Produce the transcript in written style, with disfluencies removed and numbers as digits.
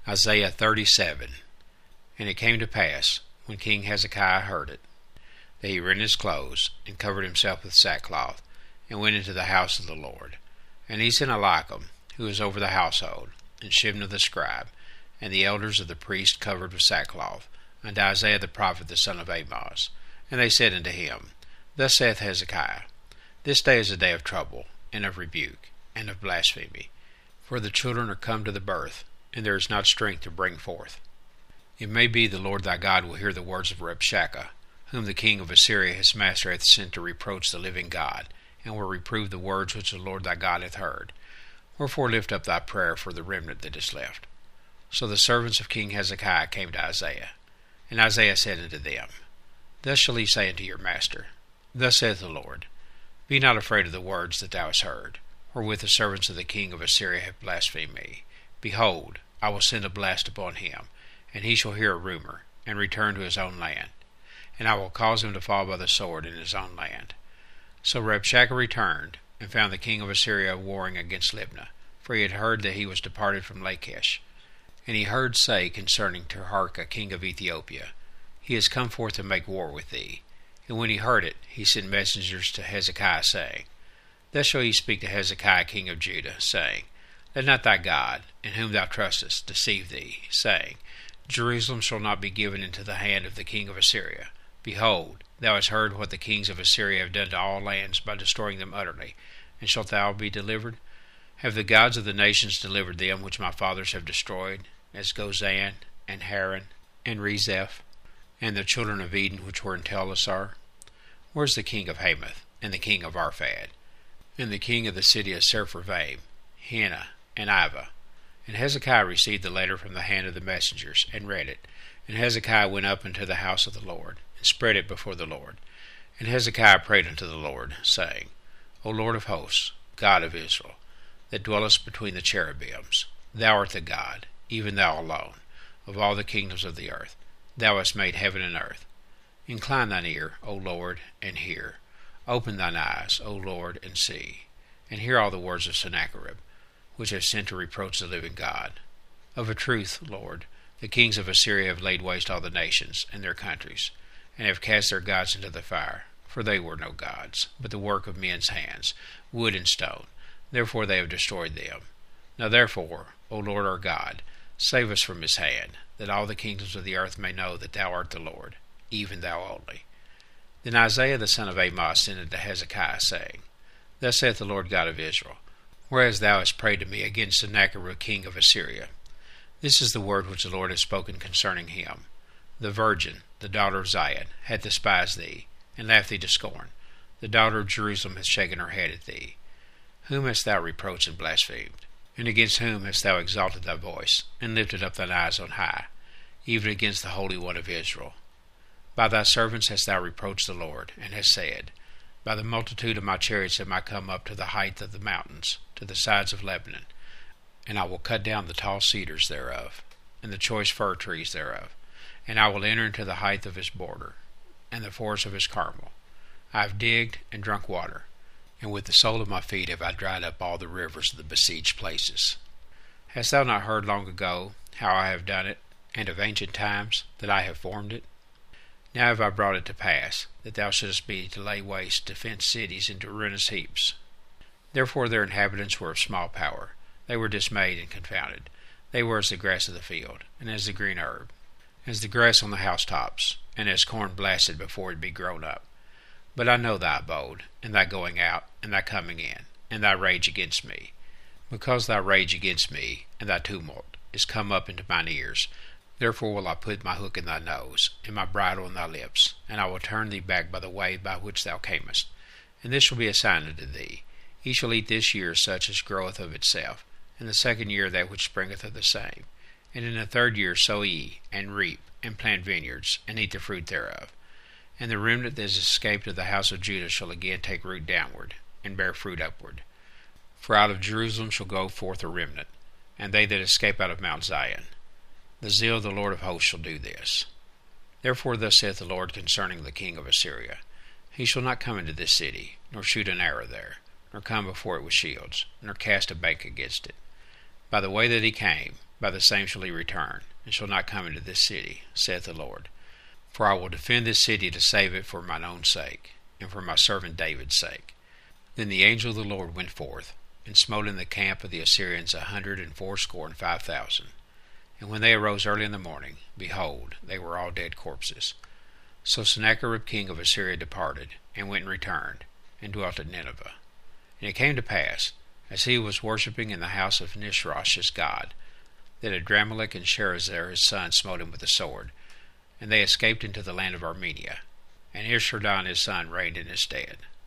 Isaiah 37. And it came to pass, when King Hezekiah heard it, that he rent his clothes, and covered himself with sackcloth, and went into the house of the Lord. And he sent Eliakim, who was over the household, and Shebna the scribe, and the elders of the priests covered with sackcloth, unto Isaiah the prophet the son of Amoz. And they said unto him, Thus saith Hezekiah, This day is a day of trouble, and of rebuke, and of blasphemy. For the children are come to the birth, and there is not strength to bring forth. It may be the Lord thy God will hear the words of Rabshakeh, whom the king of Assyria his master hath sent to reproach the living God, and will reprove the words which the Lord thy God hath heard. Wherefore lift up thy prayer for the remnant that is left. So the servants of King Hezekiah came to Isaiah. And Isaiah said unto them, Thus shall he say unto your master, Thus saith the Lord, Be not afraid of the words that thou hast heard, wherewith the servants of the king of Assyria have blasphemed me. Behold, I will send a blast upon him, and he shall hear a rumor, and return to his own land. And I will cause him to fall by the sword in his own land. So Rabshakeh returned, and found the king of Assyria warring against Libnah, for he had heard that he was departed from Lachish. And he heard say concerning Tirhakah king of Ethiopia, He is come forth to make war with thee. And when he heard it, he sent messengers to Hezekiah, saying, Thus shall ye speak to Hezekiah king of Judah, saying, Let not thy God, in whom thou trustest, deceive thee, saying, Jerusalem shall not be given into the hand of the king of Assyria. Behold, thou hast heard what the kings of Assyria have done to all lands by destroying them utterly, and shalt thou be delivered? Have the gods of the nations delivered them which my fathers have destroyed, as Gozan, and Haran, and Rezeph, and the children of Eden which were in Telassar? Where is the king of Hamath, and the king of Arphad, and the king of the city of Sepharvaim, Hena, and Ivah? And Hezekiah received the letter from the hand of the messengers, and read it. And Hezekiah went up into the house of the Lord, and spread it before the Lord. And Hezekiah prayed unto the Lord, saying, O Lord of hosts, God of Israel, that dwellest between the cherubims, thou art the God, even thou alone, of all the kingdoms of the earth. Thou hast made heaven and earth. Incline thine ear, O Lord, and hear. Open thine eyes, O Lord, and see. And hear all the words of Sennacherib, which have sent to reproach the living God. Of a truth, Lord, the kings of Assyria have laid waste all the nations and their countries, and have cast their gods into the fire. For they were no gods, but the work of men's hands, wood and stone. Therefore they have destroyed them. Now therefore, O Lord our God, save us from his hand, that all the kingdoms of the earth may know that thou art the Lord, even thou only. Then Isaiah the son of Amoz sent unto Hezekiah, saying, Thus saith the Lord God of Israel, Whereas thou hast prayed to me against Sennacherib king of Assyria, this is the word which the Lord has spoken concerning him. The virgin, the daughter of Zion, hath despised thee, and laughed thee to scorn. The daughter of Jerusalem hath shaken her head at thee. Whom hast thou reproached and blasphemed? And against whom hast thou exalted thy voice, and lifted up thine eyes on high, even against the Holy One of Israel? By thy servants hast thou reproached the Lord, and hast said, By the multitude of my chariots am I come up to the height of the mountains, to the sides of Lebanon, and I will cut down the tall cedars thereof, and the choice fir trees thereof, and I will enter into the height of his border, and the forest of his Carmel. I have digged and drunk water, and with the sole of my feet have I dried up all the rivers of the besieged places. Hast thou not heard long ago how I have done it, and of ancient times that I have formed it? Now have I brought it to pass, that thou shouldest be to lay waste defenced cities into ruinous heaps. Therefore their inhabitants were of small power. They were dismayed and confounded. They were as the grass of the field, and as the green herb, as the grass on the housetops, and as corn blasted before it be grown up. But I know thy abode, and thy going out, and thy coming in, and thy rage against me. Because thy rage against me, and thy tumult, is come up into mine ears, therefore will I put my hook in thy nose, and my bridle in thy lips, and I will turn thee back by the way by which thou camest. And this shall be a sign unto thee. Ye shall eat this year such as groweth of itself, and the second year that which springeth of the same. And in the third year sow ye, and reap, and plant vineyards, and eat the fruit thereof. And the remnant that is escaped of the house of Judah shall again take root downward, and bear fruit upward. For out of Jerusalem shall go forth a remnant, and they that escape out of Mount Zion. The zeal of the Lord of hosts shall do this. Therefore thus saith the Lord concerning the king of Assyria, He shall not come into this city, nor shoot an arrow there, nor come before it with shields, nor cast a bank against it. By the way that he came, by the same shall he return, and shall not come into this city, saith the Lord. For I will defend this city to save it for mine own sake, and for my servant David's sake. Then the angel of the Lord went forth, and smote in the camp of the Assyrians 185,000. And when they arose early in the morning, behold, they were all dead corpses. So Sennacherib king of Assyria departed, and went and returned, and dwelt at Nineveh. And it came to pass, as he was worshipping in the house of Nisroch his god, that Adramelech and Sharezer his son smote him with the sword, and they escaped into the land of Armenia, and Esarhaddon his son reigned in his stead.